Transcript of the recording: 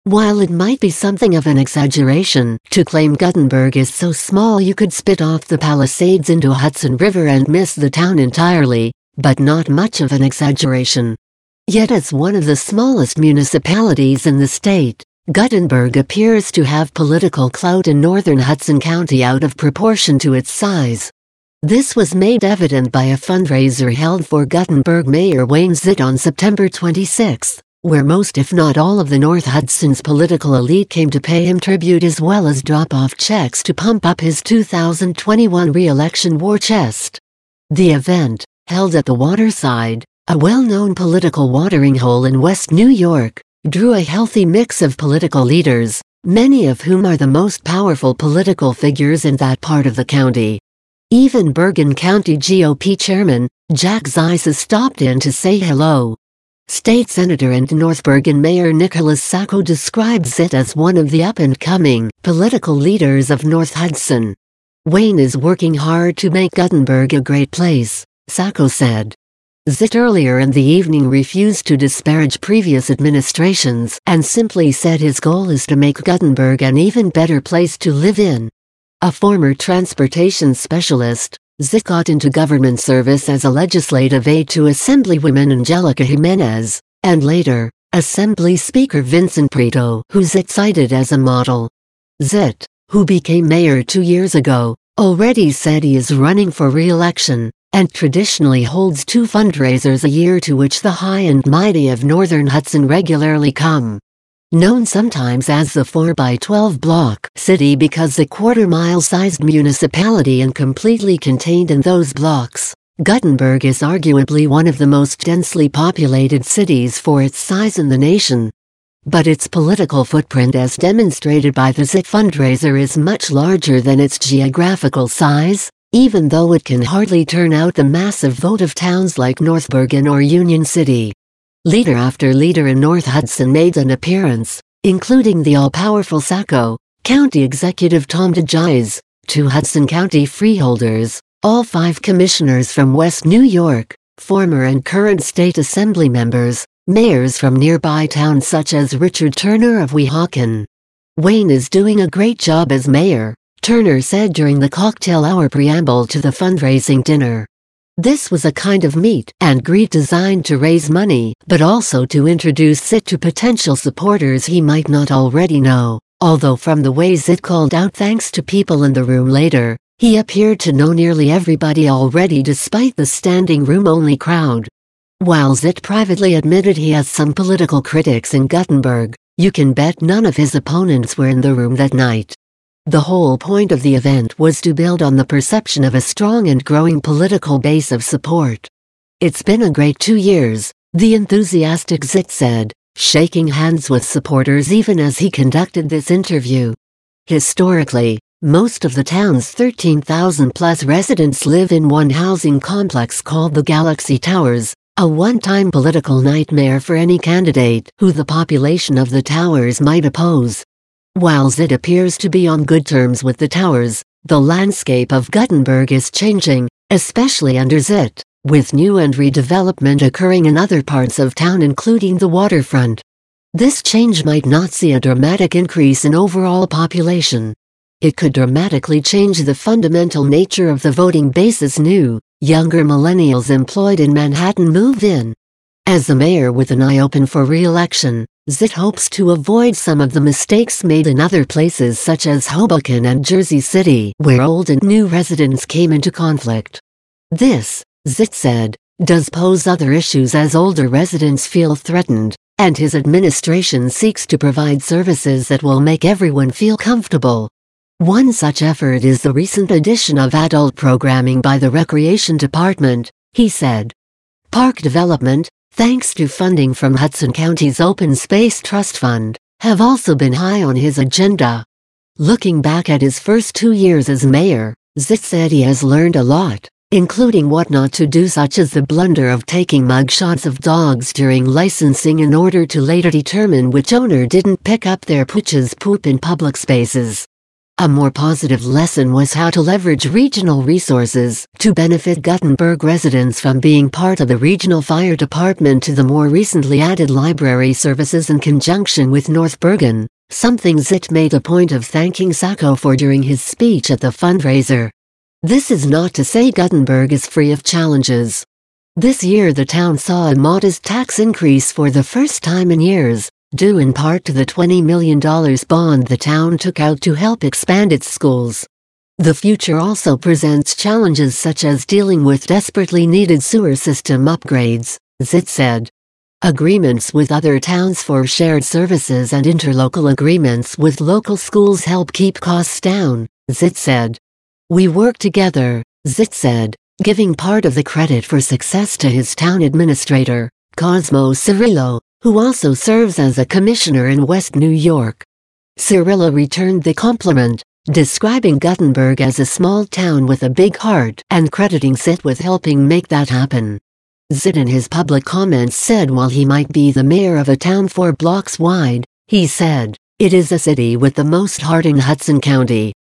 While it might be something of an exaggeration to claim Guttenberg is so small you could spit off the Palisades into Hudson River and miss the town entirely, but not much of an exaggeration. Yet as one of the smallest municipalities in the state, Guttenberg appears to have political clout in northern Hudson County out of proportion to its size. This was made evident by a fundraiser held for Guttenberg Mayor Wayne Zitt on September 26, where most if not all of the North Hudson's political elite came to pay him tribute as well as drop off checks to pump up his 2021 re-election war chest. The event, held at the Waterside, a well-known political watering hole in West New York, drew a healthy mix of political leaders, many of whom are the most powerful political figures in that part of the county. Even Bergen County GOP Chairman, Jack Zeiss stopped in to say hello. State Senator and North Bergen Mayor Nicholas Sacco describes it as one of the up-and-coming political leaders of North Hudson. Wayne is working hard to make Guttenberg a great place, Sacco said. Zitt earlier in the evening refused to disparage previous administrations and simply said his goal is to make Guttenberg an even better place to live in. A former transportation specialist, Zitt got into government service as a legislative aide to Assemblywoman Angelica Jimenez, and later, Assembly Speaker Vincent Prieto, who Zitt cited as a model. Zitt, who became mayor 2 years ago, already said he is running for re-election, and traditionally holds 2 fundraisers a year to which the high and mighty of northern Hudson regularly come. Known sometimes as the 4x12 block city because a quarter-mile-sized municipality and completely contained in those blocks, Guttenberg is arguably one of the most densely populated cities for its size in the nation. But its political footprint as demonstrated by the Zitt fundraiser is much larger than its geographical size, even though it can hardly turn out the massive vote of towns like North Bergen or Union City. Leader after leader in North Hudson made an appearance, including the all-powerful Sacco, County Executive Tom DeGise, 2 Hudson County freeholders, all 5 commissioners from West New York, former and current state assembly members, mayors from nearby towns such as Richard Turner of Weehawken. Wayne is doing a great job as mayor, Turner said during the cocktail hour preamble to the fundraising dinner. This was a kind of meet and greet designed to raise money, but also to introduce Zitt to potential supporters he might not already know, although from the way Zitt called out thanks to people in the room later, he appeared to know nearly everybody already despite the standing room-only crowd. While Zitt privately admitted he has some political critics in Guttenberg, you can bet none of his opponents were in the room that night. The whole point of the event was to build on the perception of a strong and growing political base of support. It's been a great 2 years, the enthusiastic Zitt said, shaking hands with supporters even as he conducted this interview. Historically, most of the town's 13,000-plus residents live in one housing complex called the Galaxy Towers, a one-time political nightmare for any candidate who the population of the towers might oppose. While Zitt appears to be on good terms with the towers, the landscape of Guttenberg is changing, especially under Zitt, with new and redevelopment occurring in other parts of town including the waterfront. This change might not see a dramatic increase in overall population. It could dramatically change the fundamental nature of the voting base as new, younger millennials employed in Manhattan move in. As a mayor with an eye open for re-election, Zitt hopes to avoid some of the mistakes made in other places such as Hoboken and Jersey City, where old and new residents came into conflict. This, Zitt said, does pose other issues as older residents feel threatened, and his administration seeks to provide services that will make everyone feel comfortable. One such effort is the recent addition of adult programming by the Recreation Department, he said. Park development, thanks to funding from Hudson County's Open Space Trust Fund, have also been high on his agenda. Looking back at his first 2 years as mayor, Zitt said he has learned a lot, including what not to do, such as the blunder of taking mugshots of dogs during licensing in order to later determine which owner didn't pick up their pooch's poop in public spaces. A more positive lesson was how to leverage regional resources to benefit Gothenburg residents, from being part of the regional fire department to the more recently added library services in conjunction with North Bergen, something Zit made a point of thanking Sacco for during his speech at the fundraiser. This is not to say Gothenburg is free of challenges. This year the town saw a modest tax increase for the first time in years, due in part to the $20 million bond the town took out to help expand its schools. The future also presents challenges such as dealing with desperately needed sewer system upgrades, Zit said. Agreements with other towns for shared services and interlocal agreements with local schools help keep costs down, Zit said. We work together, Zit said, giving part of the credit for success to his town administrator, Cosmo Cirillo, who also serves as a commissioner in West New York. Cirillo returned the compliment, describing Gothenburg as a small town with a big heart and crediting Zit with helping make that happen. Zit in his public comments said while he might be the mayor of a town 4 blocks wide, he said, "It is a city with the most heart in Hudson County.